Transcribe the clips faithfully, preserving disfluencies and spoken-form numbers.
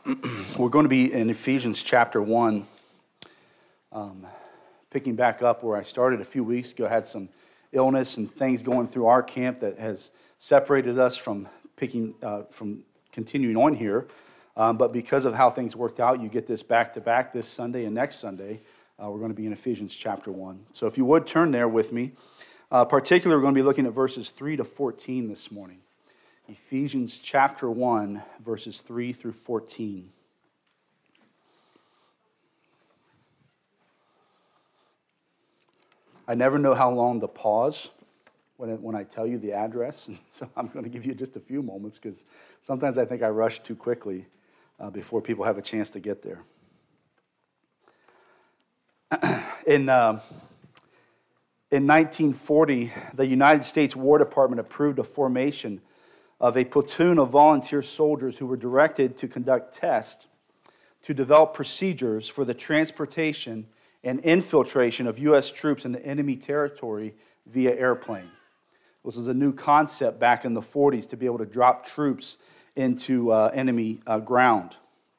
We're going to be in Ephesians chapter one, um, picking back up where I started a few weeks ago. I had some illness and things going through our camp that has separated us from picking, uh, from continuing on here. Um, but because of how things worked out, you get this back-to-back this Sunday and next Sunday. Uh, we're going to be in Ephesians chapter one. So if you would turn there with me. Uh, particularly, we're going to be looking at verses three to fourteen this morning. Ephesians chapter one, verses three through fourteen. I never know how long to pause when, it, when I tell you the address, so I'm going to give you just a few moments because sometimes I think I rush too quickly uh, before people have a chance to get there. in, uh, in nineteen forty, the United States War Department approved a formation of a platoon of volunteer soldiers who were directed to conduct tests to develop procedures for the transportation and infiltration of U S troops into enemy territory via airplane. This was a new concept back in the forties to be able to drop troops into uh, enemy uh, ground.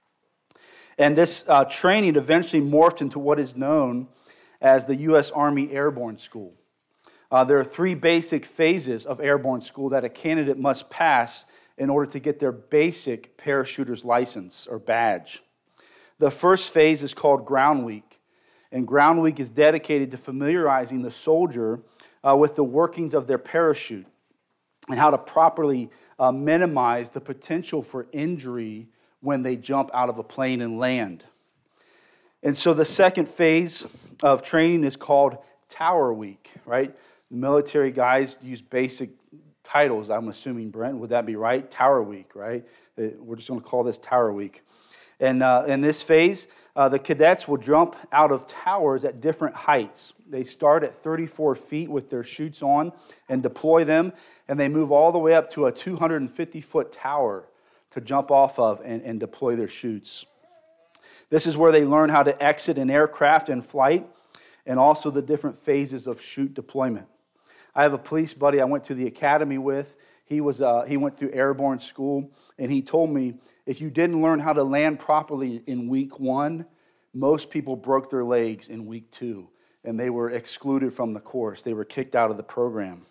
And this uh, training eventually morphed into what is known as the U S Army Airborne School. Uh, there are three basic phases of airborne school that a candidate must pass in order to get their basic parachuter's license or badge. The first phase is called Ground Week, and Ground Week is dedicated to familiarizing the soldier uh, with the workings of their parachute and how to properly uh, minimize the potential for injury when they jump out of a plane and land. And so the second phase of training is called Tower Week, right? The military guys use basic titles, I'm assuming, Brent, would that be right? Tower Week, right? We're just going to call this Tower Week. And uh, in this phase, uh, the cadets will jump out of towers at different heights. They start at thirty-four feet with their chutes on and deploy them, and they move all the way up to a two hundred fifty foot tower to jump off of and, and deploy their chutes. This is where they learn how to exit an aircraft in flight and also the different phases of chute deployment. I have a police buddy I went to the academy with. He was uh, he went through airborne school, and he told me if you didn't learn how to land properly in week one, most people broke their legs in week two, and they were excluded from the course. They were kicked out of the program.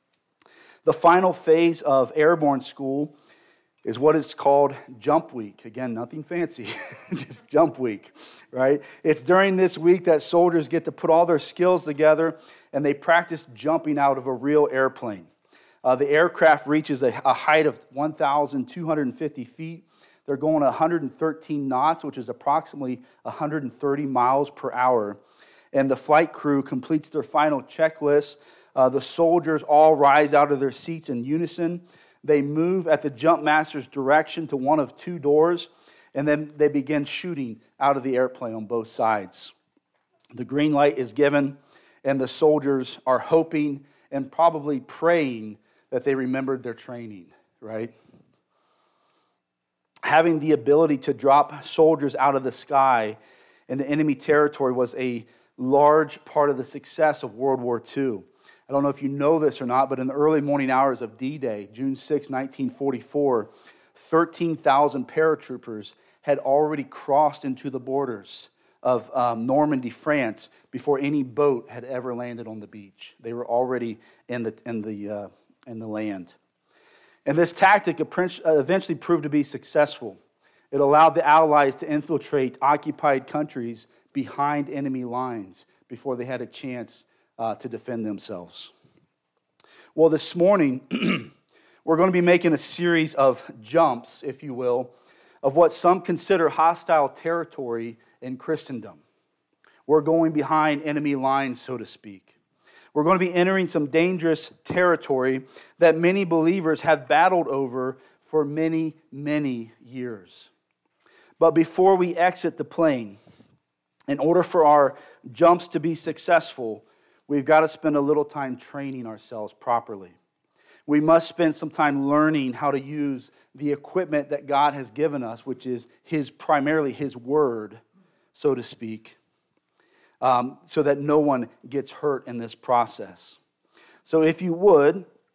The final phase of airborne school is what is called Jump Week. Again, nothing fancy, just Jump Week, right? It's during this week that soldiers get to put all their skills together and they practice jumping out of a real airplane. Uh, the aircraft reaches a, a height of one thousand two hundred fifty feet. They're going one hundred thirteen knots, which is approximately one hundred thirty miles per hour. And the flight crew completes their final checklist. Uh, the soldiers all rise out of their seats in unison. They move at the jump master's direction to one of two doors, and then they begin shooting out of the airplane on both sides. The green light is given, and the soldiers are hoping and probably praying that they remembered their training, right? Having the ability to drop soldiers out of the sky into enemy territory was a large part of the success of World War Two. I don't know if you know this or not, but in the early morning hours of D-Day, June sixth, nineteen forty-four, thirteen thousand paratroopers had already crossed into the borders of um, Normandy, France, before any boat had ever landed on the beach. They were already in the in the uh, in the land, and this tactic eventually proved to be successful. It allowed the Allies to infiltrate occupied countries behind enemy lines before they had a chance Uh, to defend themselves. Well, this morning, we're going to be making a series of jumps, if you will, of what some consider hostile territory in Christendom. We're going behind enemy lines, so to speak. We're going to be entering some dangerous territory that many believers have battled over for many, many years. But before we exit the plane, in order for our jumps to be successful, we've got to spend a little time training ourselves properly. We must spend some time learning how to use the equipment that God has given us, which is His primarily His Word, so to speak, um, so that no one gets hurt in this process. So if you would,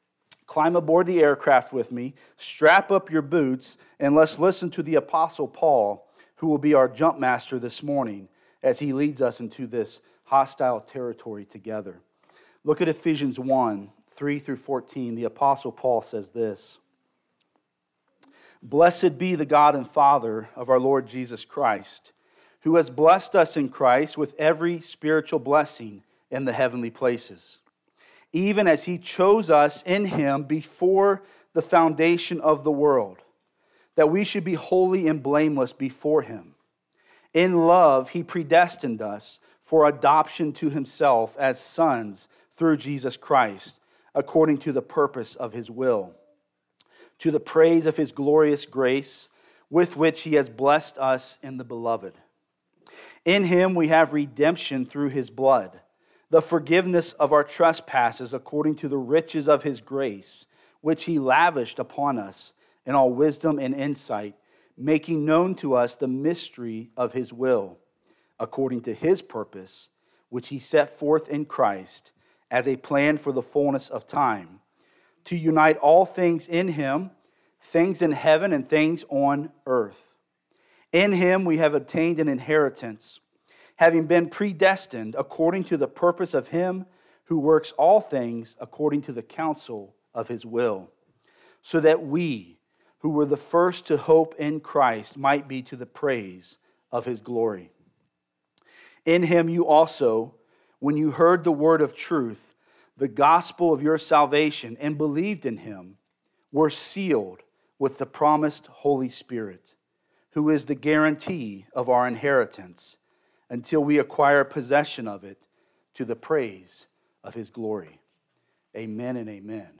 climb aboard the aircraft with me, strap up your boots, and let's listen to the Apostle Paul, who will be our jump master this morning as he leads us into this hostile territory together. Look at Ephesians one, three through fourteen. The Apostle Paul says this: "Blessed be the God and Father of our Lord Jesus Christ, who has blessed us in Christ with every spiritual blessing in the heavenly places, even as he chose us in him before the foundation of the world, that we should be holy and blameless before him. In love, he predestined us for adoption to himself as sons through Jesus Christ, according to the purpose of his will, to the praise of his glorious grace, with which he has blessed us in the Beloved. In him we have redemption through his blood, the forgiveness of our trespasses according to the riches of his grace, which he lavished upon us in all wisdom and insight, making known to us the mystery of his will, according to his purpose, which he set forth in Christ as a plan for the fullness of time, to unite all things in him, things in heaven and things on earth. In him we have obtained an inheritance, having been predestined according to the purpose of him who works all things according to the counsel of his will, so that we, who were the first to hope in Christ, might be to the praise of his glory. In him you also, when you heard the word of truth, the gospel of your salvation, and believed in him, were sealed with the promised Holy Spirit, who is the guarantee of our inheritance, until we acquire possession of it to the praise of his glory. Amen and amen."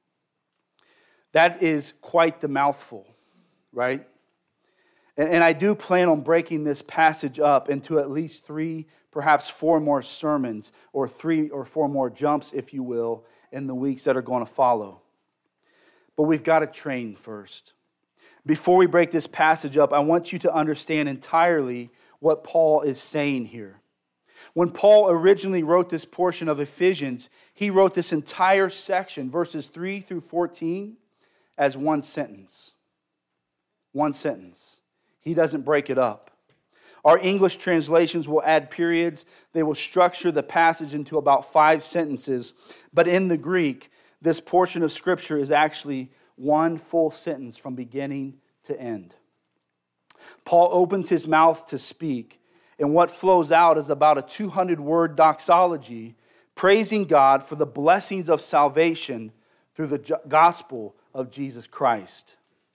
That is quite the mouthful, right? And, and I do plan on breaking this passage up into at least three, perhaps four more sermons, or three or four more jumps, if you will, in the weeks that are going to follow. But we've got to train first. Before we break this passage up, I want you to understand entirely what Paul is saying here. When Paul originally wrote this portion of Ephesians, he wrote this entire section, verses three through fourteen, as one sentence. One sentence. He doesn't break it up. Our English translations will add periods. They will structure the passage into about five sentences. But in the Greek, this portion of Scripture is actually one full sentence from beginning to end. Paul opens his mouth to speak, and what flows out is about a two hundred word doxology, praising God for the blessings of salvation through the gospel of Jesus Christ.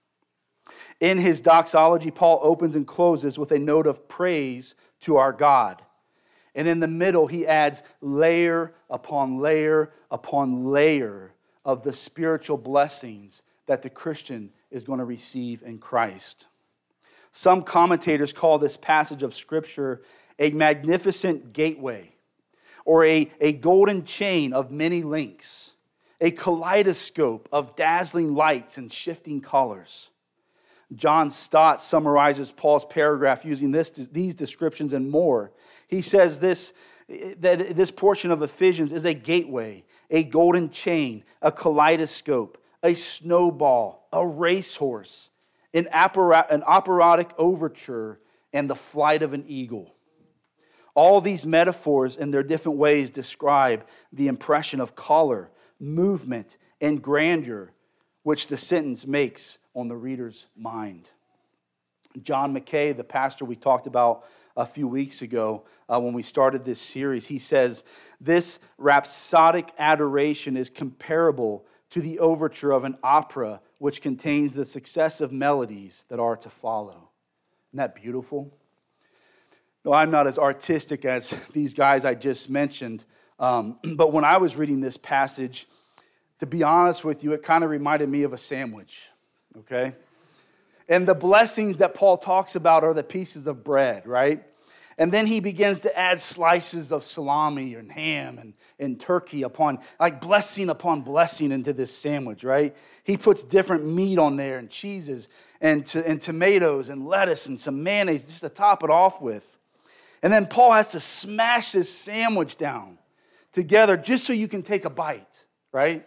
In his doxology, Paul opens and closes with a note of praise to our God. And in the middle, he adds layer upon layer upon layer of the spiritual blessings that the Christian is going to receive in Christ. Some commentators call this passage of Scripture a magnificent gateway, or a, a golden chain of many links, a kaleidoscope of dazzling lights and shifting colors. John Stott summarizes Paul's paragraph using this, these descriptions and more. He says this, that this portion of Ephesians is a gateway, a golden chain, a kaleidoscope, a snowball, a racehorse, an, opera, an operatic overture, and the flight of an eagle. All these metaphors in their different ways describe the impression of color, movement, and grandeur which the sentence makes on the reader's mind. John Mackay, the pastor we talked about a few weeks ago uh, when we started this series, he says, "This rhapsodic adoration is comparable to the overture of an opera which contains the successive melodies that are to follow." Isn't that beautiful? No, I'm not as artistic as these guys I just mentioned, um, but when I was reading this passage, to be honest with you, it kind of reminded me of a sandwich, okay? And the blessings that Paul talks about are the pieces of bread, right? And then he begins to add slices of salami and ham and, and turkey upon, like blessing upon blessing into this sandwich, right? He puts different meat on there and cheeses and, to, and tomatoes and lettuce and some mayonnaise just to top it off with. And then Paul has to smash this sandwich down together just so you can take a bite, right?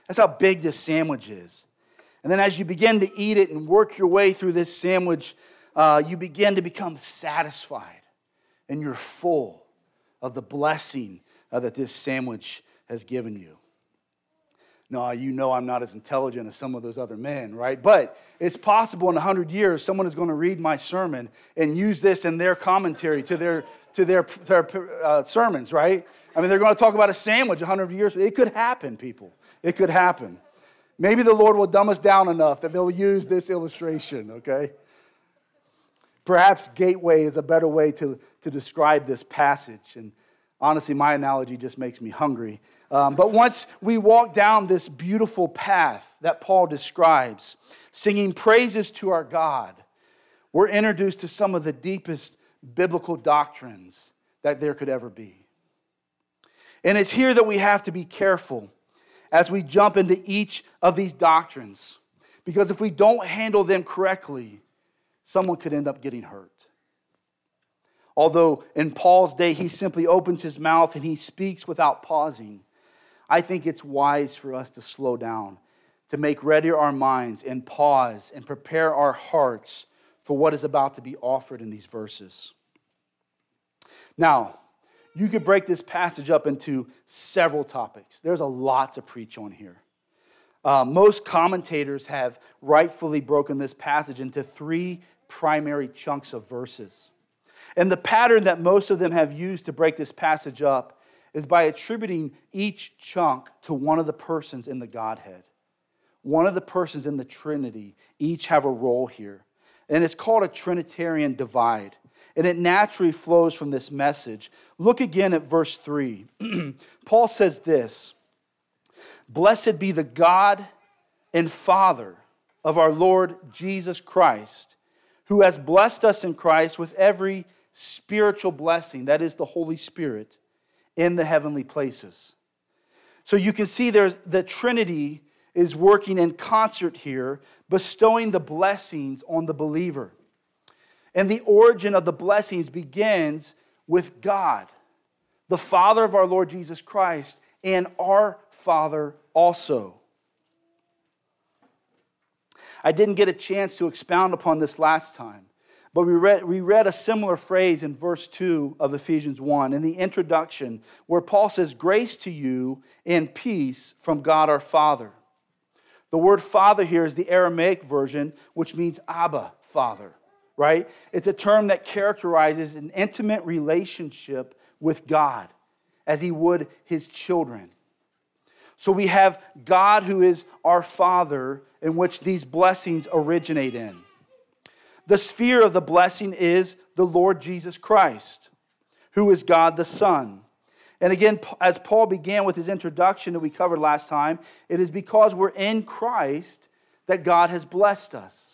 That's how big this sandwich is. And then as you begin to eat it and work your way through this sandwich, uh, you begin to become satisfied. And you're full of the blessing uh, that this sandwich has given you. No, you know I'm not as intelligent as some of those other men, right? But it's possible in a hundred years someone is going to read my sermon and use this in their commentary to their to their, their uh, sermons, right? I mean, they're going to talk about a sandwich a hundred years. It could happen, people. It could happen. Maybe the Lord will dumb us down enough that they'll use this illustration, okay? Perhaps gateway is a better way to, to describe this passage. And honestly, my analogy just makes me hungry. Um, but once we walk down this beautiful path that Paul describes, singing praises to our God, we're introduced to some of the deepest biblical doctrines that there could ever be. And it's here that we have to be careful as we jump into each of these doctrines. Because if we don't handle them correctly, someone could end up getting hurt. Although in Paul's day, he simply opens his mouth and he speaks without pausing, I think it's wise for us to slow down, to make ready our minds and pause and prepare our hearts for what is about to be offered in these verses. Now, you could break this passage up into several topics. There's a lot to preach on here. Uh, most commentators have rightfully broken this passage into three primary chunks of verses. And the pattern that most of them have used to break this passage up is by attributing each chunk to one of the persons in the Godhead. One of the persons in the Trinity each have a role here. And it's called a Trinitarian divide. And it naturally flows from this message. Look again at verse three. Paul says this, "Blessed be the God and Father of our Lord Jesus Christ, who has blessed us in Christ with every spiritual blessing," that is the Holy Spirit, "in the heavenly places." So you can see there's the Trinity is working in concert here, bestowing the blessings on the believer. And the origin of the blessings begins with God, the Father of our Lord Jesus Christ, and our Father also. I didn't get a chance to expound upon this last time, but we read, we read a similar phrase in verse two of Ephesians one in the introduction where Paul says, "Grace to you and peace from God our Father." The word Father here is the Aramaic version, which means Abba, Father, right? It's a term that characterizes an intimate relationship with God as he would his children. So we have God who is our Father, in which these blessings originate in. The sphere of the blessing is the Lord Jesus Christ, who is God the Son. And again, as Paul began with his introduction that we covered last time, it is because we're in Christ that God has blessed us.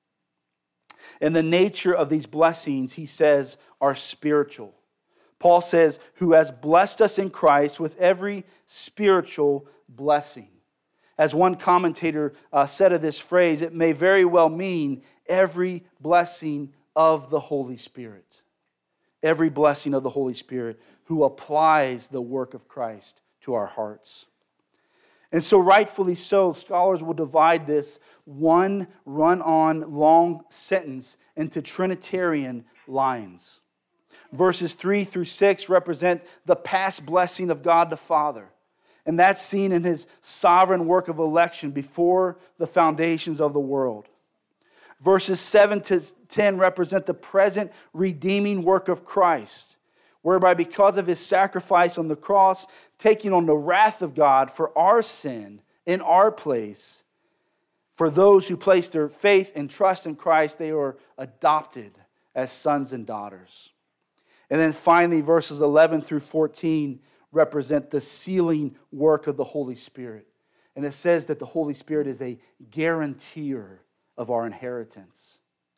And the nature of these blessings, he says, are spiritual. Paul says, "Who has blessed us in Christ with every spiritual blessing." As one commentator uh, said of this phrase, it may very well mean every blessing of the Holy Spirit. Every blessing of the Holy Spirit who applies the work of Christ to our hearts. And so rightfully so, scholars will divide this one run-on long sentence into Trinitarian lines. Verses three through six represent the past blessing of God the Father. And that's seen in his sovereign work of election before the foundations of the world. Verses seven to ten represent the present redeeming work of Christ, whereby because of his sacrifice on the cross, taking on the wrath of God for our sin in our place, for those who place their faith and trust in Christ, they are adopted as sons and daughters. And then finally, verses eleven through fourteen represent the sealing work of the Holy Spirit. And it says that the Holy Spirit is a guarantor of our inheritance.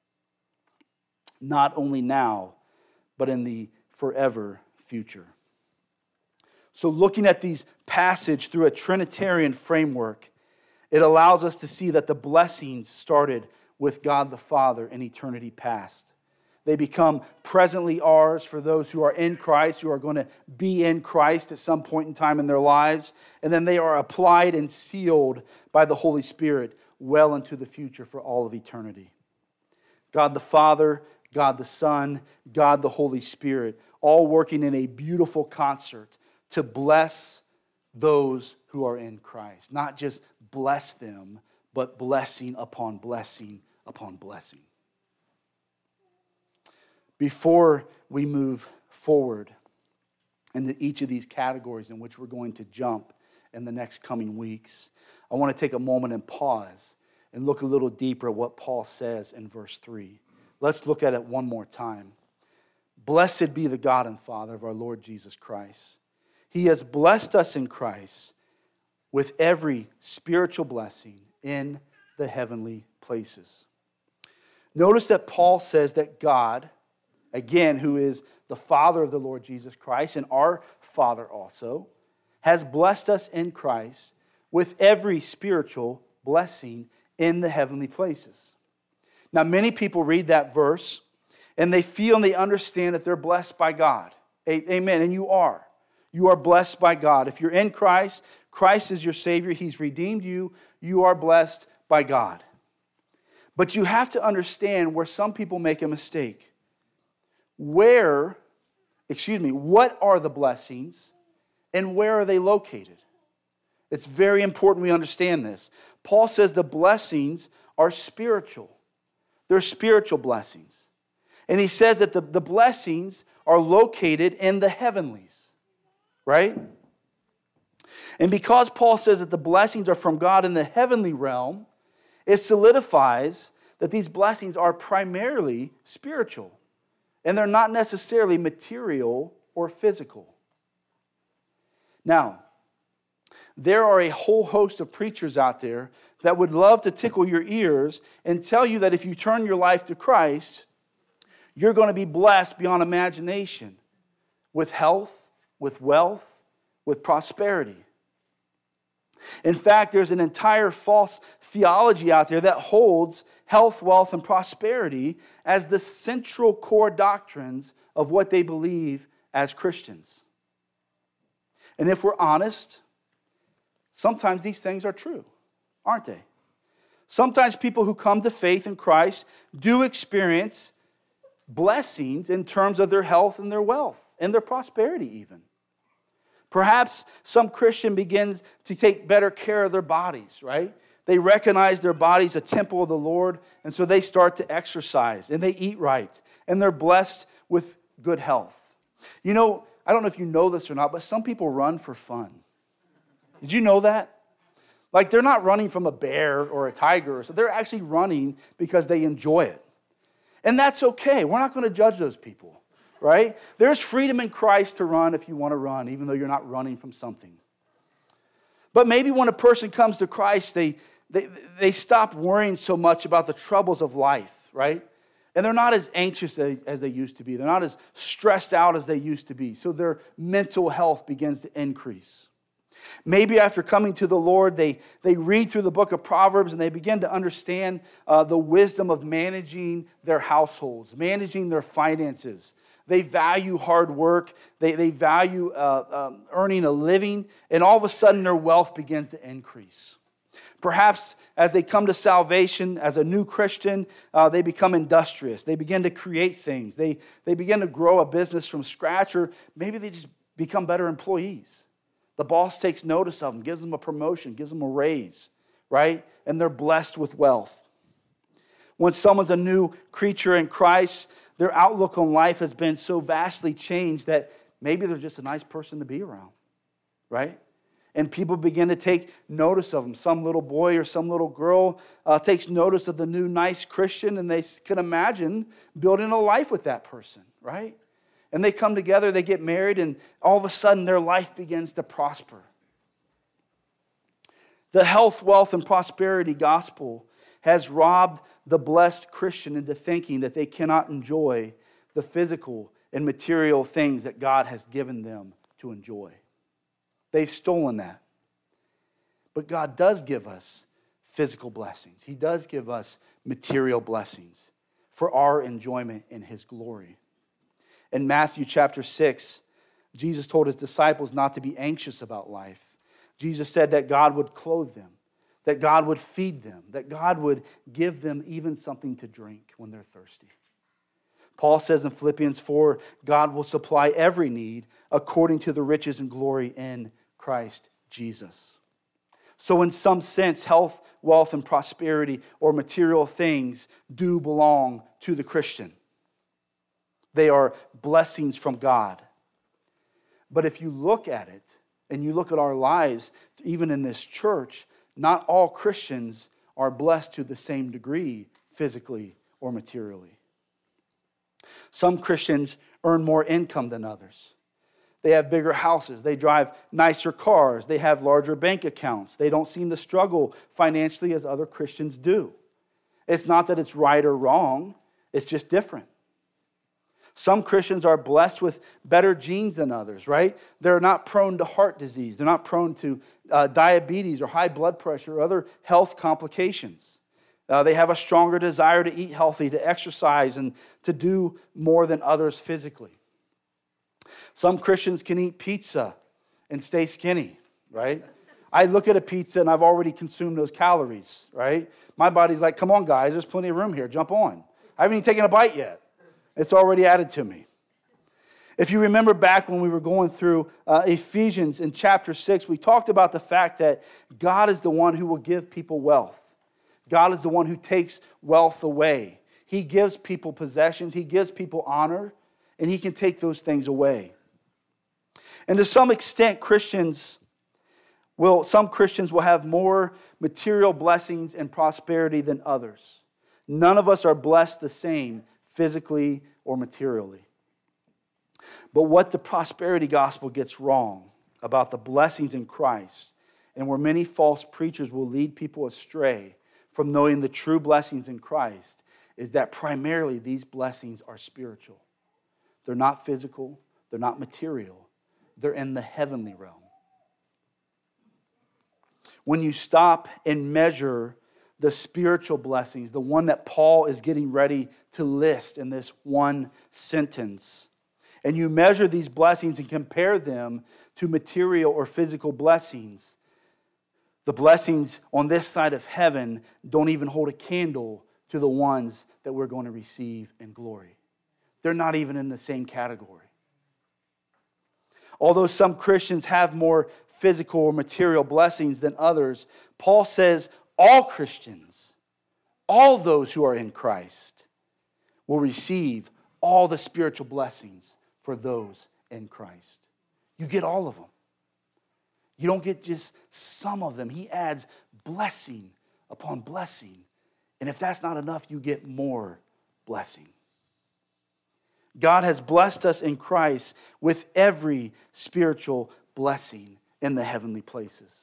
Not only now, but in the forever future. So looking at these passages through a Trinitarian framework, it allows us to see that the blessings started with God the Father in eternity past. They become presently ours for those who are in Christ, who are going to be in Christ at some point in time in their lives. And then they are applied and sealed by the Holy Spirit well into the future for all of eternity. God the Father, God the Son, God the Holy Spirit, all working in a beautiful concert to bless those who are in Christ. Not just bless them, but blessing upon blessing upon blessing. Before we move forward into each of these categories in which we're going to jump in the next coming weeks, I want to take a moment and pause and look a little deeper at what Paul says in verse three. Let's look at it one more time. Blessed be the God and Father of our Lord Jesus Christ. He has blessed us in Christ with every spiritual blessing in the heavenly places. Notice that Paul says that God, again, who is the Father of the Lord Jesus Christ and our Father also, has blessed us in Christ with every spiritual blessing in the heavenly places. Now, many people read that verse and they feel and they understand that they're blessed by God. Amen. And you are. You are blessed by God. If you're in Christ, Christ is your Savior. He's redeemed you. You are blessed by God. But you have to understand where some people make a mistake. Where, excuse me, what are the blessings and where are they located? It's very important we understand this. Paul says the blessings are spiritual. They're spiritual blessings. And he says that the, the blessings are located in the heavenlies, right? And because Paul says that the blessings are from God in the heavenly realm, it solidifies that these blessings are primarily spiritual. And they're not necessarily material or physical. Now, there are a whole host of preachers out there that would love to tickle your ears and tell you that if you turn your life to Christ, you're going to be blessed beyond imagination with health, with wealth, with prosperity. In fact, there's an entire false theology out there that holds health, wealth, and prosperity as the central core doctrines of what they believe as Christians. And if we're honest, sometimes these things are true, aren't they? Sometimes people who come to faith in Christ do experience blessings in terms of their health and their wealth and their prosperity even. Perhaps some Christian begins to take better care of their bodies, right? They recognize their body's a temple of the Lord, and so they start to exercise, and they eat right, and they're blessed with good health. You know, I don't know if you know this or not, but some people run for fun. Did you know that? Like, they're not running from a bear or a tiger, so they're actually running because they enjoy it. And that's okay. We're not going to judge those people. Right? There's freedom in Christ to run if you want to run, even though you're not running from something. But maybe when a person comes to Christ, they, they, they stop worrying so much about the troubles of life, right? And they're not as anxious as, as they used to be. They're not as stressed out as they used to be. So their mental health begins to increase. Maybe after coming to the Lord, they, they read through the book of Proverbs and they begin to understand uh, the wisdom of managing their households, managing their finances. They value hard work. They, they value uh, um, earning a living. And all of a sudden, their wealth begins to increase. Perhaps as they come to salvation as a new Christian, uh, they become industrious. They begin to create things. They, they begin to grow a business from scratch, or maybe they just become better employees. The boss takes notice of them, gives them a promotion, gives them a raise, right? And they're blessed with wealth. When someone's a new creature in Christ, their outlook on life has been so vastly changed that maybe they're just a nice person to be around, right? And people begin to take notice of them. Some little boy or some little girl uh, takes notice of the new nice Christian, and they can imagine building a life with that person, right? And they come together, they get married, and all of a sudden their life begins to prosper. The health, wealth, and prosperity gospel has robbed the blessed Christian into thinking that they cannot enjoy the physical and material things that God has given them to enjoy. They've stolen that. But God does give us physical blessings. He does give us material blessings. for our enjoyment in his glory. In Matthew chapter six, Jesus told his disciples not to be anxious about life. Jesus said that God would clothe them, that God would feed them, that God would give them even something to drink when they're thirsty. Paul says in Philippians four, God will supply every need according to the riches and glory in Christ Jesus. So in some sense, health, wealth, and prosperity or material things do belong to the Christian. They are blessings from God. But if you look at it, and you look at our lives, even in this church, not all Christians are blessed to the same degree, physically or materially. Some Christians earn more income than others. They have bigger houses. They drive nicer cars. They have larger bank accounts. They don't seem to struggle financially as other Christians do. It's not that it's right or wrong. It's just different. Some Christians are blessed with better genes than others, right? They're not prone to heart disease. They're not prone to uh, diabetes or high blood pressure or other health complications. Uh, they have a stronger desire to eat healthy, to exercise, and to do more than others physically. Some Christians can eat pizza and stay skinny, right? I look at a pizza and I've already consumed those calories, right? My body's like, come on, guys, there's plenty of room here. Jump on. I haven't even taken a bite yet. It's already added to me. If you remember back when we were going through uh, Ephesians in chapter six, we talked about the fact that God is the one who will give people wealth. God is the one who takes wealth away. He gives people possessions. He gives people honor, and he can take those things away. And to some extent, Christians will, some Christians will have more material blessings and prosperity than others. None of us are blessed the same physically or materially. But what the prosperity gospel gets wrong about the blessings in Christ, and where many false preachers will lead people astray from knowing the true blessings in Christ, is that primarily these blessings are spiritual. They're not physical, they're not material, they're in the heavenly realm. When you stop and measure the spiritual blessings, the one that Paul is getting ready to list in this one sentence, and you measure these blessings and compare them to material or physical blessings, the blessings on this side of heaven don't even hold a candle to the ones that we're going to receive in glory. They're not even in the same category. Although some Christians have more physical or material blessings than others, Paul says all Christians, all those who are in Christ, will receive all the spiritual blessings for those in Christ. You get all of them. You don't get just some of them. He adds blessing upon blessing. And if that's not enough, you get more blessing. God has blessed us in Christ with every spiritual blessing in the heavenly places.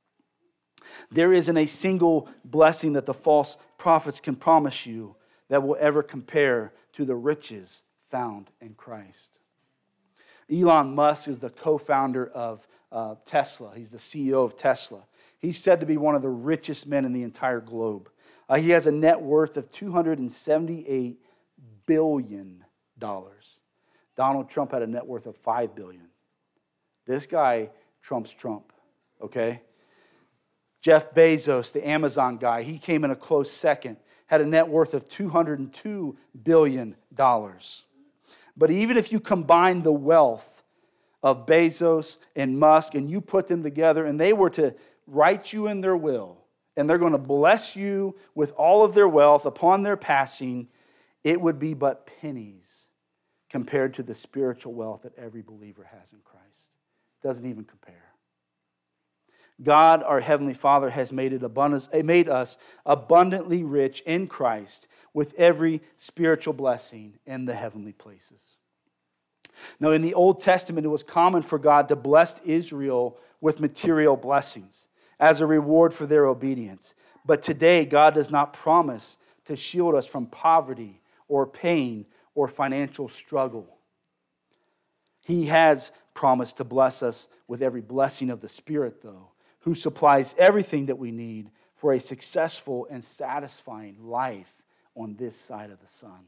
There isn't a single blessing that the false prophets can promise you that will ever compare to the riches found in Christ. Elon Musk is the co-founder of uh, Tesla. He's the C E O of Tesla. He's said to be one of the richest men in the entire globe. Uh, he has a net worth of two hundred seventy-eight billion dollars. Donald Trump had a net worth of five billion dollars. This guy trumps Trump, okay? Jeff Bezos, the Amazon guy, he came in a close second, had a net worth of two hundred two billion dollars. But even if you combine the wealth of Bezos and Musk and you put them together and they were to write you in their will and they're going to bless you with all of their wealth upon their passing, it would be but pennies compared to the spiritual wealth that every believer has in Christ. It doesn't even compare. God, our Heavenly Father, has made, it abundance, made us abundantly rich in Christ with every spiritual blessing in the heavenly places. Now, in the Old Testament, it was common for God to bless Israel with material blessings as a reward for their obedience. But today, God does not promise to shield us from poverty or pain or financial struggle. He has promised to bless us with every blessing of the Spirit, though, who supplies everything that we need for a successful and satisfying life on this side of the sun.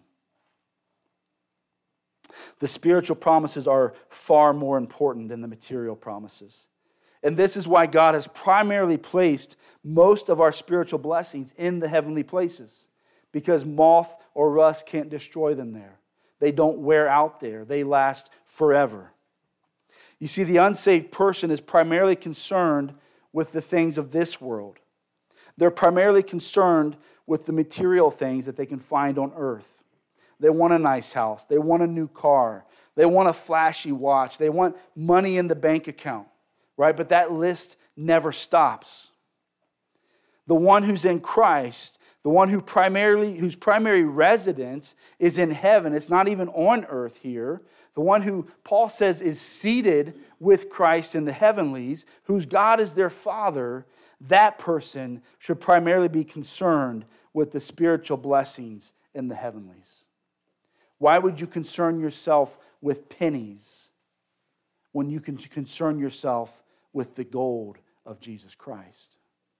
The spiritual promises are far more important than the material promises. And this is why God has primarily placed most of our spiritual blessings in the heavenly places, because moth or rust can't destroy them there. They don't wear out there. They last forever. You see, the unsaved person is primarily concerned with the things of this world. They're primarily concerned with the material things that they can find on earth. They want a nice house. They want a new car. They want a flashy watch. They want money in the bank account, right? But that list never stops. The one who's in Christ, the one who primarily, whose primary residence is in heaven, it's not even on earth here. The one who Paul says is seated with Christ in the heavenlies, whose God is their Father, that person should primarily be concerned with the spiritual blessings in the heavenlies. Why would you concern yourself with pennies when you can concern yourself with the gold of Jesus Christ?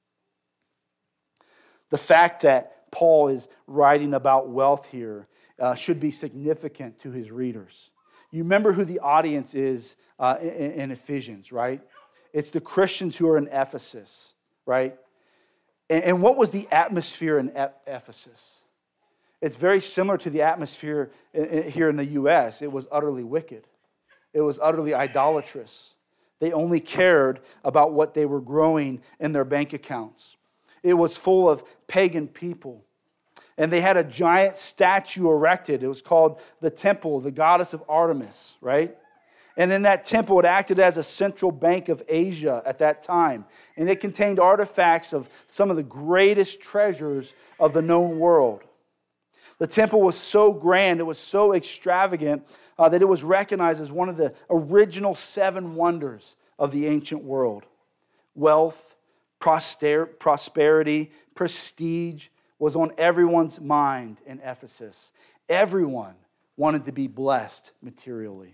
The fact that Paul is writing about wealth here uh, should be significant to his readers. You remember who the audience is uh, in, in Ephesians, right? It's the Christians who are in Ephesus, right? And, and what was the atmosphere in Ephesus? It's very similar to the atmosphere here in the U S. It was utterly wicked. It was utterly idolatrous. They only cared about what they were growing in their bank accounts. It was full of pagan people. And they had a giant statue erected. It was called the temple, the goddess of Artemis, right? And in that temple, it acted as a central bank of Asia at that time. And it contained artifacts of some of the greatest treasures of the known world. The temple was so grand, it was so extravagant, uh, that it was recognized as one of the original seven wonders of the ancient world. Wealth, proster- prosperity, prestige was on everyone's mind in Ephesus. Everyone wanted to be blessed materially.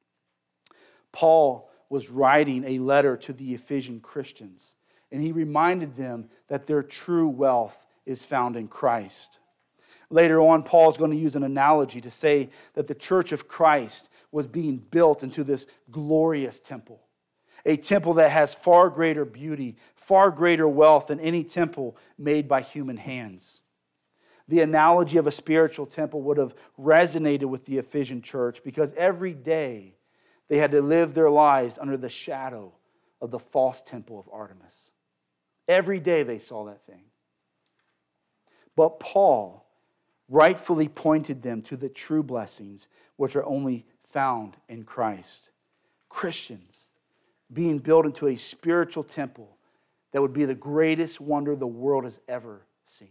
Paul was writing a letter to the Ephesian Christians, and he reminded them that their true wealth is found in Christ. Later on, Paul is going to use an analogy to say that the church of Christ was being built into this glorious temple. A temple that has far greater beauty, far greater wealth than any temple made by human hands. The analogy of a spiritual temple would have resonated with the Ephesian church because every day they had to live their lives under the shadow of the false temple of Artemis. Every day they saw that thing. But Paul rightfully pointed them to the true blessings which are only found in Christ. Christians being built into a spiritual temple that would be the greatest wonder the world has ever seen.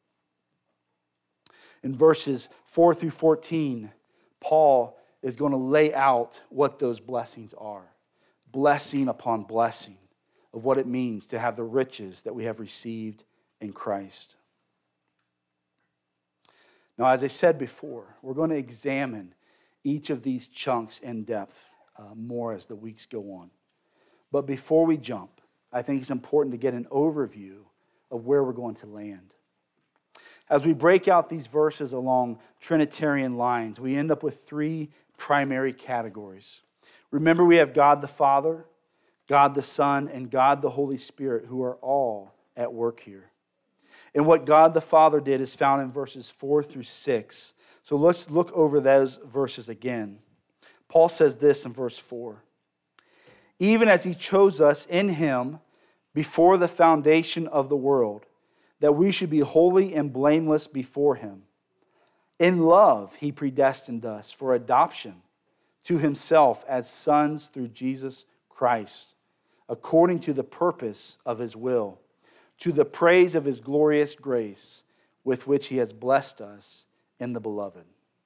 In verses four through fourteen, Paul is going to lay out what those blessings are. Blessing upon blessing of what it means to have the riches that we have received in Christ. Now, as I said before, we're going to examine each of these chunks in depth uh, more as the weeks go on. But before we jump, I think it's important to get an overview of where we're going to land. As we break out these verses along Trinitarian lines, we end up with three primary categories. Remember, we have God the Father, God the Son, and God the Holy Spirit, who are all at work here. And what God the Father did is found in verses four through six. So let's look over those verses again. Paul says this in verse four. Even as he chose us in him before the foundation of the world, that we should be holy and blameless before him. In love, he predestined us for adoption to himself as sons through Jesus Christ, according to the purpose of his will, to the praise of his glorious grace with which he has blessed us in the beloved.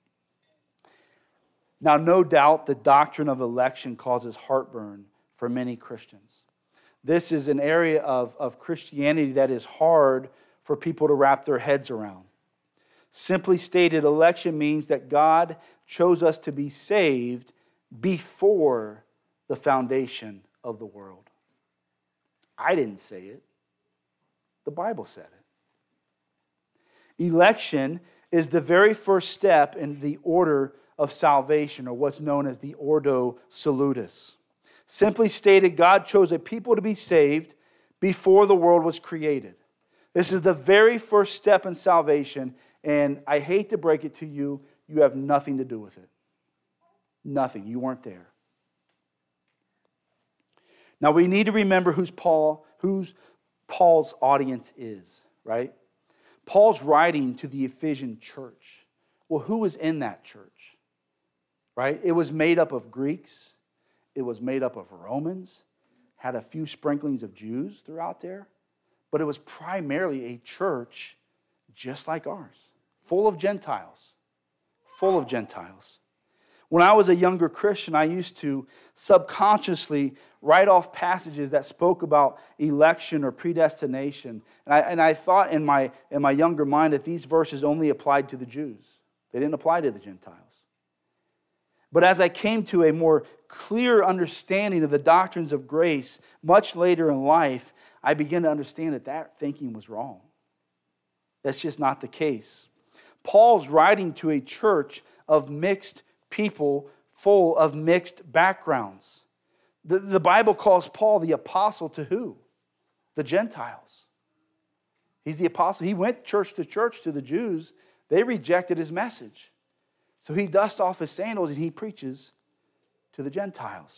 Now, no doubt the doctrine of election causes heartburn for many Christians. This is an area of, of Christianity that is hard for people to wrap their heads around. Simply stated, election means that God chose us to be saved before the foundation of the world. I didn't say it. The Bible said it. Election is the very first step in the order of salvation, or what's known as the Ordo Salutis. Simply stated, God chose a people to be saved before the world was created. This is the very first step in salvation, and I hate to break it to you, you have nothing to do with it. Nothing. You weren't there. Now we need to remember who's Paul, who's Paul's audience is, right? Paul's writing to the Ephesian church. Well, who was in that church? Right? It was made up of Greeks. It was made up of Romans. Had a few sprinklings of Jews throughout there. But it was primarily a church just like ours. Full of Gentiles. Full of Gentiles. When I was a younger Christian, I used to subconsciously write off passages that spoke about election or predestination. And I, and I thought in my, in my younger mind that these verses only applied to the Jews. They didn't apply to the Gentiles. But as I came to a more clear understanding of the doctrines of grace much later in life, I began to understand that that thinking was wrong. That's just not the case. Paul's writing to a church of mixed people full of mixed backgrounds. The, the Bible calls Paul the apostle to who? The Gentiles. He's the apostle. He went church to church to the Jews. They rejected his message. So he dusts off his sandals and he preaches to the Gentiles.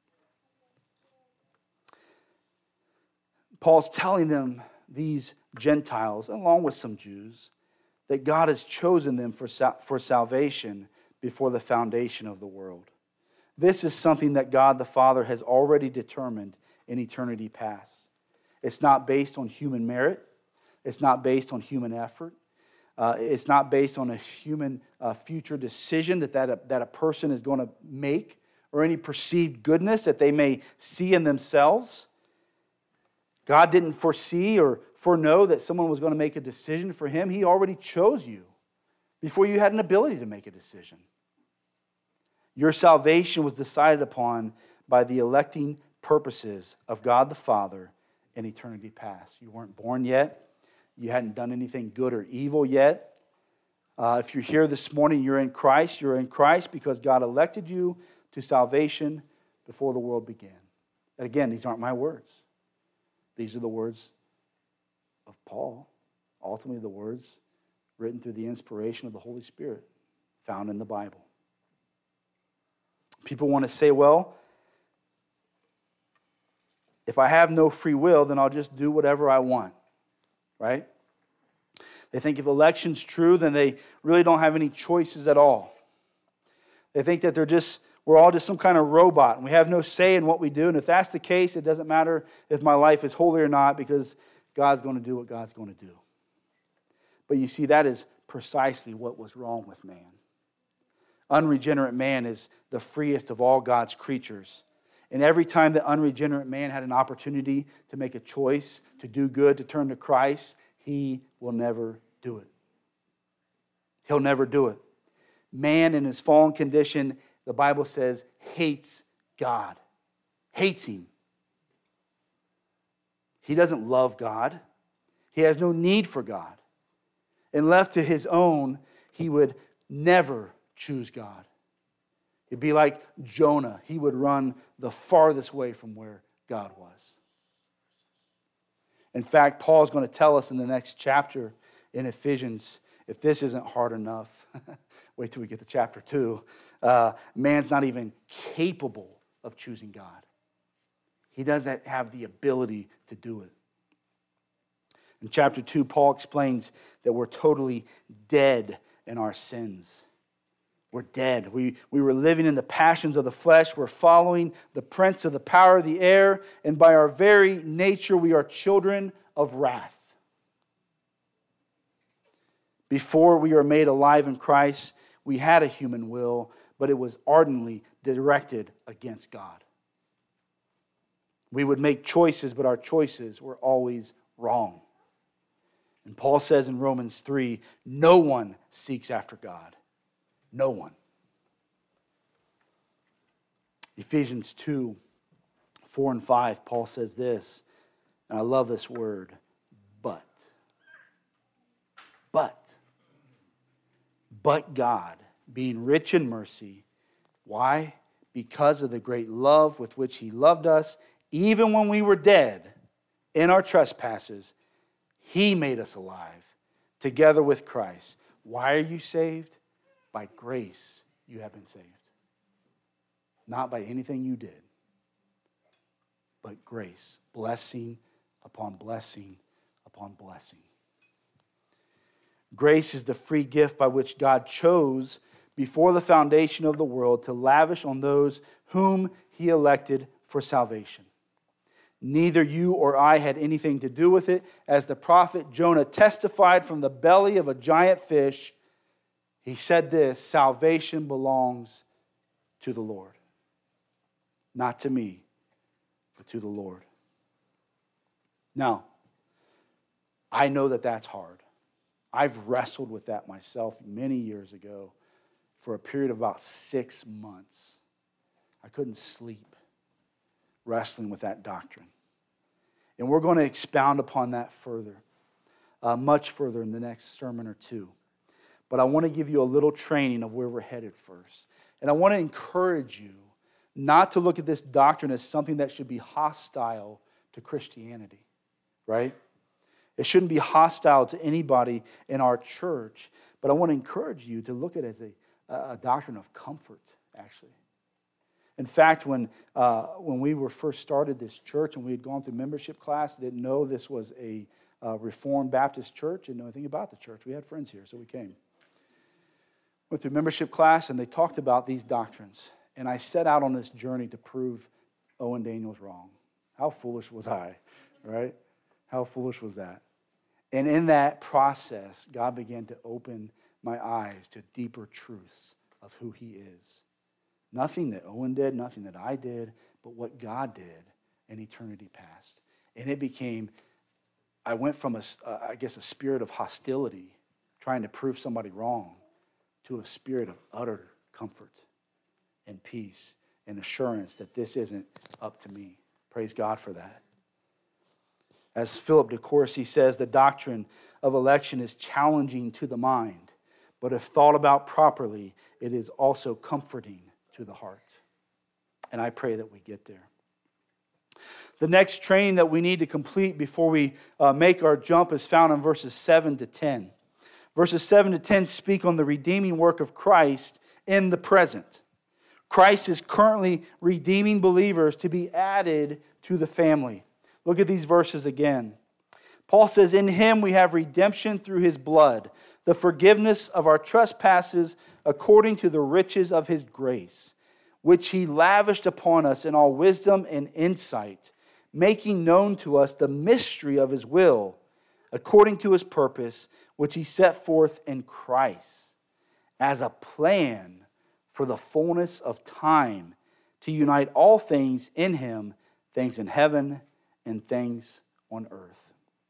Paul's telling them, these Gentiles, along with some Jews, that God has chosen them for, for salvation before the foundation of the world. This is something that God the Father has already determined in eternity past. It's not based on human merit. It's not based on human effort. Uh, it's not based on a human uh, future decision that, that, a, that a person is going to make or any perceived goodness that they may see in themselves. God didn't foresee or foreknow that someone was going to make a decision for him. He already chose you before you had an ability to make a decision. Your salvation was decided upon by the electing purposes of God the Father in eternity past. You weren't born yet. You hadn't done anything good or evil yet. Uh, if you're here this morning, you're in Christ. You're in Christ because God elected you to salvation before the world began. And again, these aren't my words. These are the words of Paul, ultimately the words written through the inspiration of the Holy Spirit found in the Bible. People want to say, well, if I have no free will, then I'll just do whatever I want, right? They think if election's true, then they really don't have any choices at all. They think that they're just, we're all just some kind of robot, and we have no say in what we do, and if that's the case, it doesn't matter if my life is holy or not, because God's going to do what God's going to do. But you see, that is precisely what was wrong with man. Unregenerate man is the freest of all God's creatures. And every time that unregenerate man had an opportunity to make a choice, to do good, to turn to Christ, he will never do it. He'll never do it. Man in his fallen condition, the Bible says, hates God. Hates him. He doesn't love God. He has no need for God. And left to his own, he would never choose God. It'd be like Jonah. He would run the farthest way from where God was. In fact, Paul's going to tell us in the next chapter in Ephesians, if this isn't hard enough, wait till we get to chapter two, uh, man's not even capable of choosing God. He doesn't have the ability to do it. In chapter two, Paul explains that we're totally dead in our sins. We're dead. We, we were living in the passions of the flesh. We're following the prince of the power of the air. And by our very nature, we are children of wrath. Before we were made alive in Christ, we had a human will, but it was ardently directed against God. We would make choices, but our choices were always wrong. And Paul says in Romans three, no one seeks after God. No one. Ephesians two, four and five, Paul says this, and I love this word, but. But. But God, being rich in mercy, why? Because of the great love with which he loved us, even when we were dead in our trespasses, he made us alive together with Christ. Why are you saved? By grace you have been saved. Not by anything you did, but grace. Blessing upon blessing upon blessing. Grace is the free gift by which God chose before the foundation of the world to lavish on those whom he elected for salvation. Neither you or I had anything to do with it. As the prophet Jonah testified from the belly of a giant fish, he said this, salvation belongs to the Lord. Not to me, but to the Lord. Now, I know that that's hard. I've wrestled with that myself many years ago for a period of about six months. I couldn't sleep wrestling with that doctrine. And we're going to expound upon that further, uh, much further in the next sermon or two. But I want to give you a little training of where we're headed first. And I want to encourage you not to look at this doctrine as something that should be hostile to Christianity, right? It shouldn't be hostile to anybody in our church, but I want to encourage you to look at it as a, a doctrine of comfort, actually. In fact, when, uh, when we were first started this church and we had gone through membership class, didn't know this was a uh, Reformed Baptist church, didn't know anything about the church. We had friends here, so we came. Went through membership class and they talked about these doctrines. And I set out on this journey to prove Owen Daniels wrong. How foolish was I, right? How foolish was that? And in that process, God began to open my eyes to deeper truths of who he is. Nothing that Owen did, nothing that I did, but what God did in eternity past. And it became, I went from, a, uh, I guess, a spirit of hostility, trying to prove somebody wrong, to a spirit of utter comfort and peace and assurance that this isn't up to me. Praise God for that. As Philip de Courcy says, the doctrine of election is challenging to the mind, but if thought about properly, it is also comforting to the heart. And I pray that we get there. The next training that we need to complete before we uh, make our jump is found in verses seven to ten. Verses seven to ten speak on the redeeming work of Christ in the present. Christ is currently redeeming believers to be added to the family. Look at these verses again. Paul says, in him we have redemption through his blood, the forgiveness of our trespasses according to the riches of his grace, which he lavished upon us in all wisdom and insight, making known to us the mystery of his will, according to his purpose, which he set forth in Christ, as a plan for the fullness of time, to unite all things in him, things in heaven and things on earth.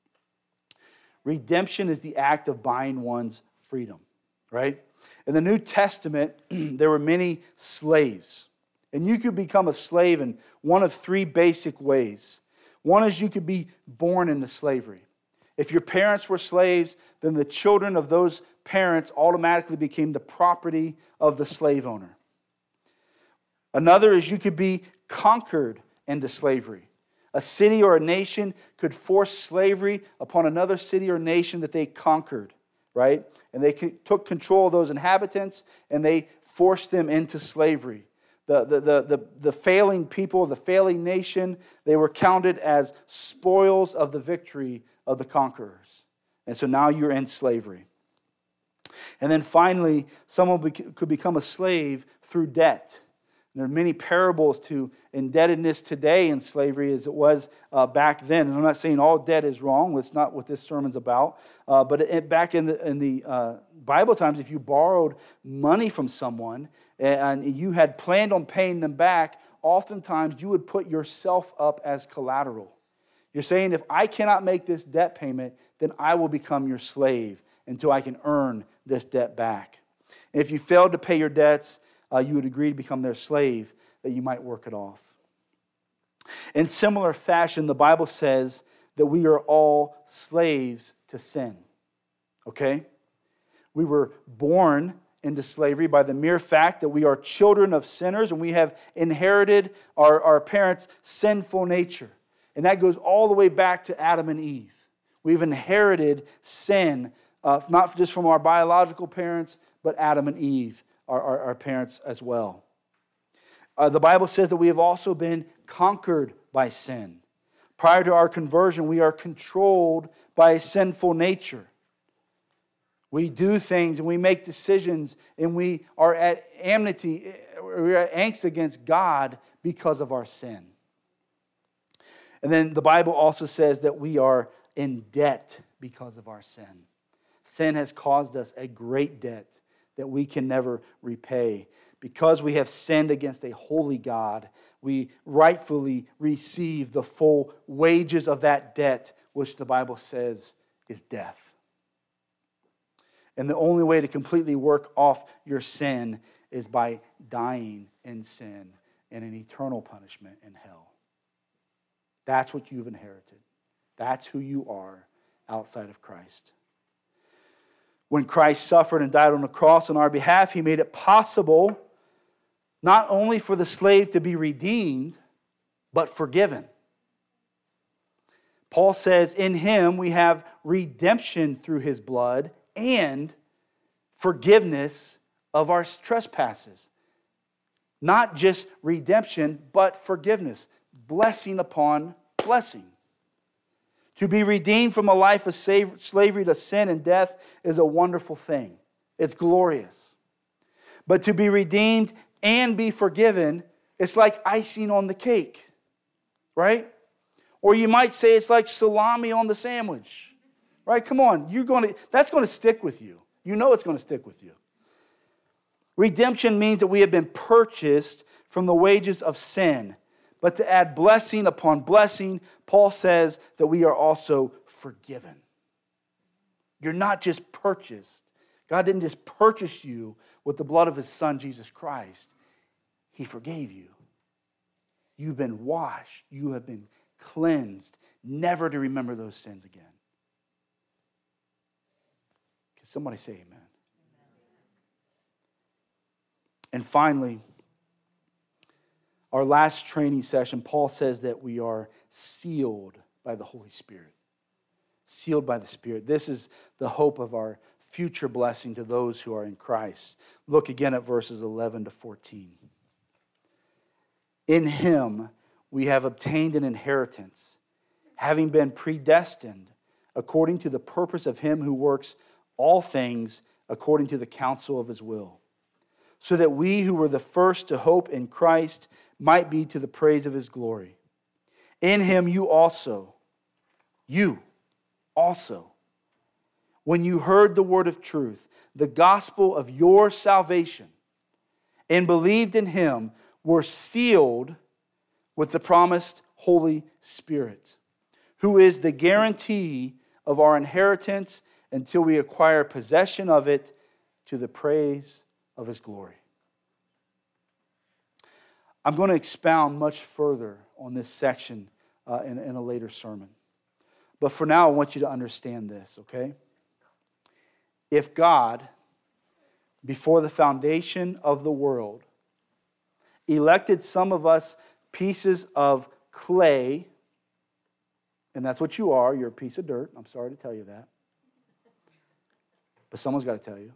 Redemption is the act of buying one's freedom, right? In the New Testament, there were many slaves. And you could become a slave in one of three basic ways. One is you could be born into slavery. If your parents were slaves, then the children of those parents automatically became the property of the slave owner. Another is you could be conquered into slavery. A city or a nation could force slavery upon another city or nation that they conquered, right? And they took control of those inhabitants and they forced them into slavery. The, the, the, the, the failing people, the failing nation, they were counted as spoils of the victory of the conquerors. And so now you're in slavery. And then finally, someone could become a slave through debt. And there are many parables to indebtedness today in slavery as it was uh, back then. And I'm not saying all debt is wrong. That's not what this sermon's about. Uh, but it, back in the, in the uh, Bible times, if you borrowed money from someone and you had planned on paying them back, oftentimes you would put yourself up as collateral. You're saying, if I cannot make this debt payment, then I will become your slave until I can earn this debt back. And if you failed to pay your debts, uh, you would agree to become their slave, that you might work it off. In similar fashion, the Bible says that we are all slaves to sin. Okay? We were born into slavery by the mere fact that we are children of sinners and we have inherited our, our parents' sinful nature. And that goes all the way back to Adam and Eve. We've inherited sin, uh, not just from our biological parents, but Adam and Eve, our, our, our parents as well. Uh, the Bible says that we have also been conquered by sin. Prior to our conversion, we are controlled by a sinful nature. We do things and we make decisions and we are at enmity, we're at angst against God because of our sin. And then the Bible also says that we are in debt because of our sin. Sin has caused us a great debt that we can never repay. Because we have sinned against a holy God, we rightfully receive the full wages of that debt, which the Bible says is death. And the only way to completely work off your sin is by dying in sin and an eternal punishment in hell. That's what you've inherited. That's who you are outside of Christ. When Christ suffered and died on the cross on our behalf, He made it possible not only for the slave to be redeemed, but forgiven. Paul says, in Him we have redemption through His blood and forgiveness of our trespasses. Not just redemption, but forgiveness. Blessing upon blessing. To be redeemed from a life of slavery to sin and death is a wonderful thing. It's glorious. But to be redeemed and be forgiven, it's like icing on the cake, right? Or you might say it's like salami on the sandwich, right? Come on, you're going to, that's going to stick with you. You know it's going to stick with you. Redemption means that we have been purchased from the wages of sin. But to add blessing upon blessing, Paul says that we are also forgiven. You're not just purchased. God didn't just purchase you with the blood of His Son, Jesus Christ. He forgave you. You've been washed. You have been cleansed, never to remember those sins again. Can somebody say amen? And finally, our last training session, Paul says that we are sealed by the Holy Spirit. Sealed by the Spirit. This is the hope of our future blessing to those who are in Christ. Look again at verses eleven to fourteen. In Him we have obtained an inheritance, having been predestined according to the purpose of Him who works all things according to the counsel of His will, so that we who were the first to hope in Christ might be to the praise of His glory. In Him you also, you also, when you heard the word of truth, the gospel of your salvation, and believed in Him, were sealed with the promised Holy Spirit, who is the guarantee of our inheritance until we acquire possession of it to the praise of His glory. I'm going to expound much further on this section uh, in, in a later sermon. But for now, I want you to understand this, okay? If God, before the foundation of the world, elected some of us pieces of clay, and that's what you are, you're a piece of dirt, I'm sorry to tell you that, but someone's got to tell you.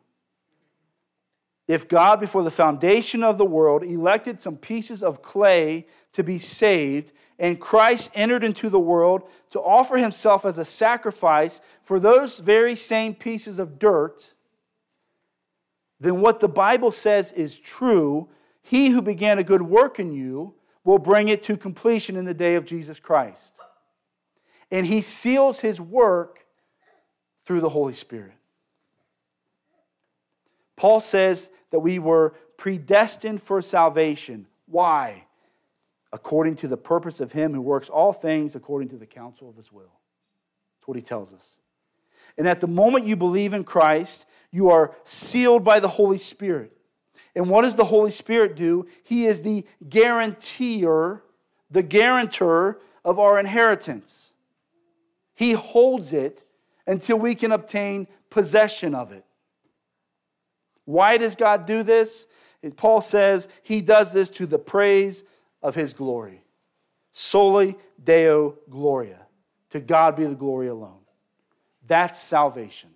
If God, before the foundation of the world, elected some pieces of clay to be saved, and Christ entered into the world to offer Himself as a sacrifice for those very same pieces of dirt, then what the Bible says is true. He who began a good work in you will bring it to completion in the day of Jesus Christ. And He seals His work through the Holy Spirit. Paul says that we were predestined for salvation. Why? According to the purpose of Him who works all things according to the counsel of His will. That's what he tells us. And at the moment you believe in Christ, you are sealed by the Holy Spirit. And what does the Holy Spirit do? He is the guarantor, the guarantor of our inheritance. He holds it until we can obtain possession of it. Why does God do this? Paul says he does this to the praise of his glory. Soli Deo Gloria. To God be the glory alone. That's salvation.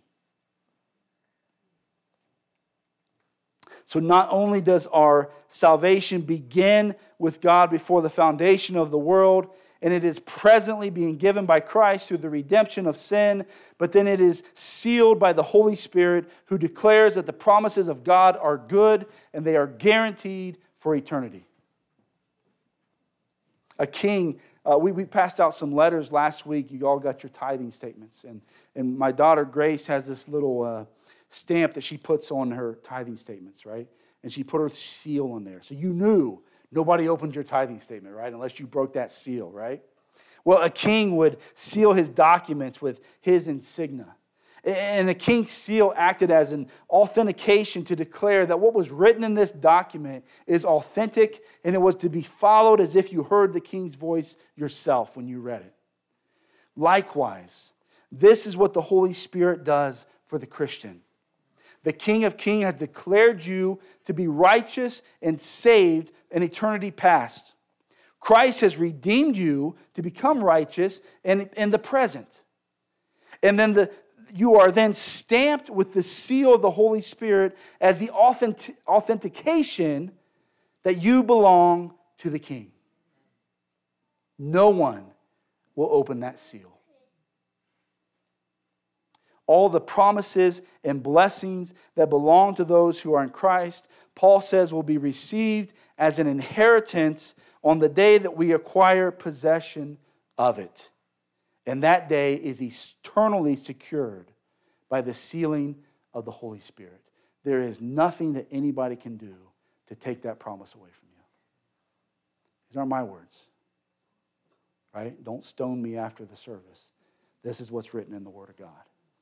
So not only does our salvation begin with God before the foundation of the world, and it is presently being given by Christ through the redemption of sin, but then it is sealed by the Holy Spirit, who declares that the promises of God are good and they are guaranteed for eternity. A king, uh, we, we passed out some letters last week. You all got your tithing statements. And, and my daughter Grace has this little uh, stamp that she puts on her tithing statements, right? And she put her seal on there. So you knew nobody opened your tithing statement, right? Unless you broke that seal, right? Well, a king would seal his documents with his insignia. And the king's seal acted as an authentication to declare that what was written in this document is authentic, and it was to be followed as if you heard the king's voice yourself when you read it. Likewise, this is what the Holy Spirit does for the Christian. The King of Kings has declared you to be righteous and saved in eternity past. Christ has redeemed you to become righteous in, in the present. And then the, you are then stamped with the seal of the Holy Spirit as the authentic, authentication that you belong to the King. No one will open that seal. All the promises and blessings that belong to those who are in Christ, Paul says, will be received as an inheritance on the day that we acquire possession of it. And that day is eternally secured by the sealing of the Holy Spirit. There is nothing that anybody can do to take that promise away from you. These aren't my words. Right? Don't stone me after the service. This is what's written in the Word of God.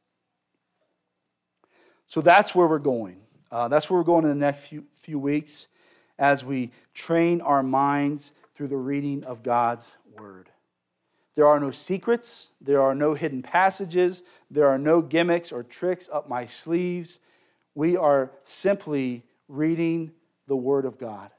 So that's where we're going. Uh, that's where we're going in the next few, few weeks as we train our minds through the reading of God's Word. There are no secrets. There are no hidden passages. There are no gimmicks or tricks up my sleeves. We are simply reading the Word of God.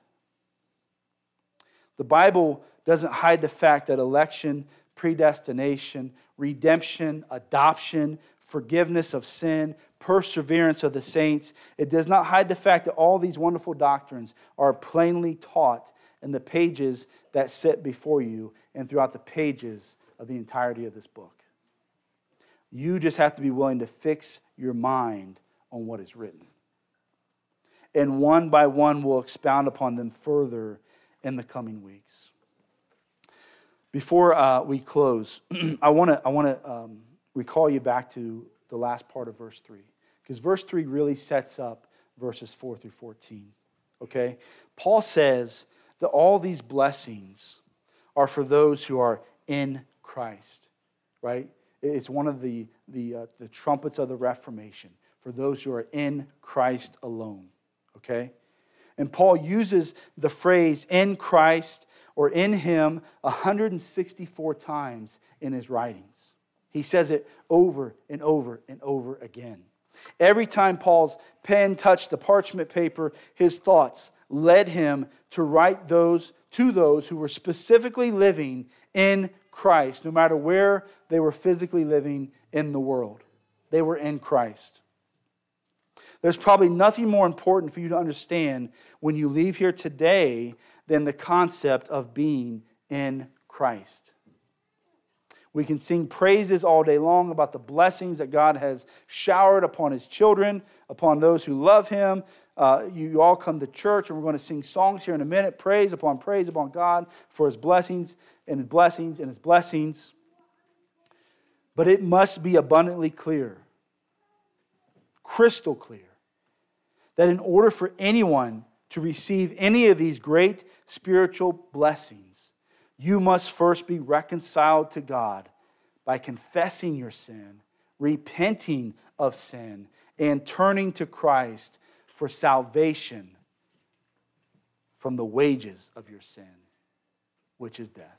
The Bible doesn't hide the fact that election, predestination, redemption, adoption, forgiveness of sin, perseverance of the saints. It does not hide the fact that all these wonderful doctrines are plainly taught in the pages that sit before you and throughout the pages of the entirety of this book. You just have to be willing to fix your mind on what is written. And one by one we'll expound upon them further in the coming weeks. Before uh, we close, I want to I want to um, recall you back to the last part of verse three. Because verse three really sets up verses four through fourteen. Okay? Paul says that all these blessings are for those who are in Christ. Right? It's one of the, the, uh, the trumpets of the Reformation. For those who are in Christ alone. Okay? And Paul uses the phrase in Christ or in Him one hundred sixty-four times in his writings. He says it over and over and over again. Every time Paul's pen touched the parchment paper, his thoughts led him to write those to those who were specifically living in Christ, no matter where they were physically living in the world. They were in Christ. There's probably nothing more important for you to understand when you leave here today than the concept of being in Christ. We can sing praises all day long about the blessings that God has showered upon His children, upon those who love Him. Uh, you, you all come to church, and we're going to sing songs here in a minute, praise upon praise upon God for His blessings and His blessings and His blessings. But it must be abundantly clear, crystal clear, that in order for anyone to receive any of these great spiritual blessings, you must first be reconciled to God by confessing your sin, repenting of sin, and turning to Christ for salvation from the wages of your sin, which is death.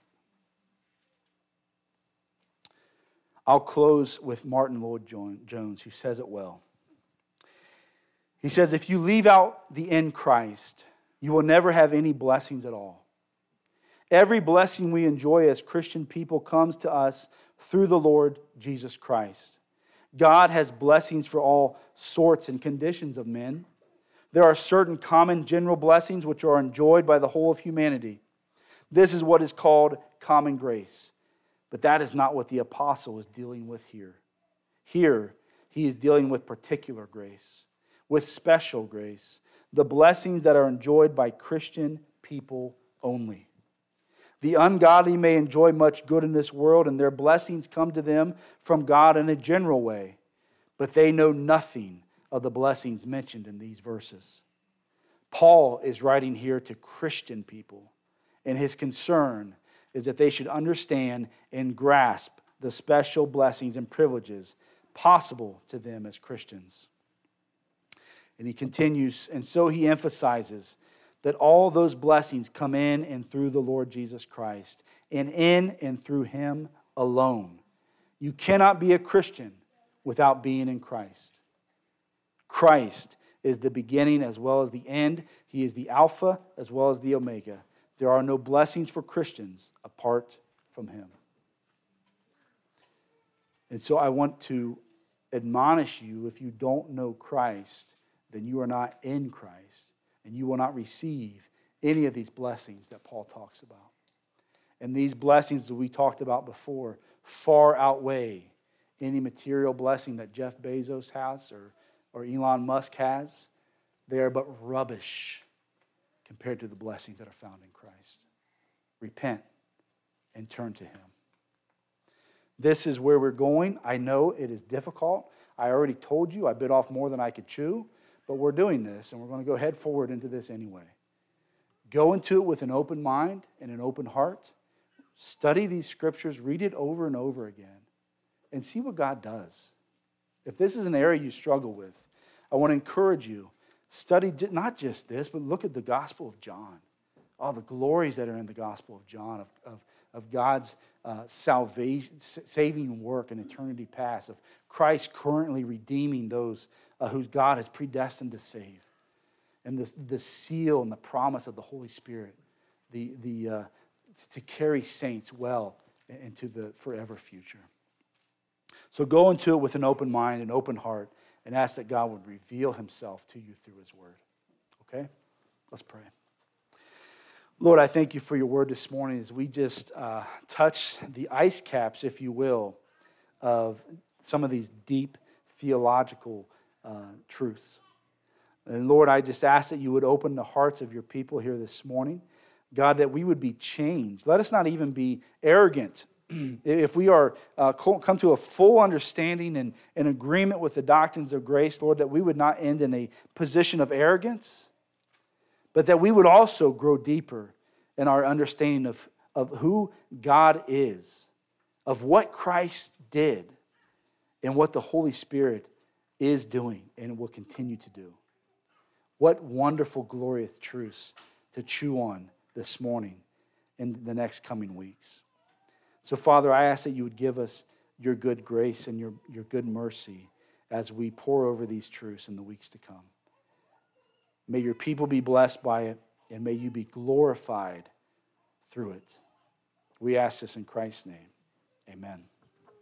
I'll close with Martin Lloyd-Jones, who says it well. He says, if you leave out the in Christ, you will never have any blessings at all. Every blessing we enjoy as Christian people comes to us through the Lord Jesus Christ. God has blessings for all sorts and conditions of men. There are certain common general blessings which are enjoyed by the whole of humanity. This is what is called common grace. But that is not what the apostle is dealing with here. Here, he is dealing with particular grace, with special grace, the blessings that are enjoyed by Christian people only. The ungodly may enjoy much good in this world, and their blessings come to them from God in a general way, but they know nothing of the blessings mentioned in these verses. Paul is writing here to Christian people, and his concern is that they should understand and grasp the special blessings and privileges possible to them as Christians. And he continues, and so he emphasizes that all those blessings come in and through the Lord Jesus Christ, and in and through Him alone. You cannot be a Christian without being in Christ. Christ is the beginning as well as the end. He is the Alpha as well as the Omega. There are no blessings for Christians apart from Him. And so I want to admonish you, if you don't know Christ, then you are not in Christ. And you will not receive any of these blessings that Paul talks about. And these blessings that we talked about before far outweigh any material blessing that Jeff Bezos has or, or Elon Musk has. They are but rubbish compared to the blessings that are found in Christ. Repent and turn to Him. This is where we're going. I know it is difficult. I already told you I bit off more than I could chew. But we're doing this, and we're going to go head forward into this anyway. Go into it with an open mind and an open heart. Study these scriptures, read it over and over again, and see what God does. If this is an area you struggle with, I want to encourage you, study not just this, but look at the Gospel of John. All the glories that are in the Gospel of John, of, of, of God's uh, salvation, saving work in eternity past, of Christ currently redeeming those uh, who God has predestined to save, and the, the seal and the promise of the Holy Spirit, the, the, uh, to carry saints well into the forever future. So go into it with an open mind, an open heart, and ask that God would reveal Himself to you through His Word. Okay? Let's pray. Lord, I thank You for Your Word this morning as we just uh, touch the ice caps, if you will, of some of these deep theological uh, truths. And Lord, I just ask that You would open the hearts of Your people here this morning. God, that we would be changed. Let us not even be arrogant. If we are uh, come to a full understanding and, and agreement with the doctrines of grace, Lord, that we would not end in a position of arrogance, but that we would also grow deeper in our understanding of, of who God is, of what Christ did, and what the Holy Spirit is doing and will continue to do. What wonderful, glorious truths to chew on this morning and the next coming weeks. So, Father, I ask that You would give us Your good grace and Your, your good mercy as we pour over these truths in the weeks to come. May Your people be blessed by it, and may You be glorified through it. We ask this in Christ's name. Amen.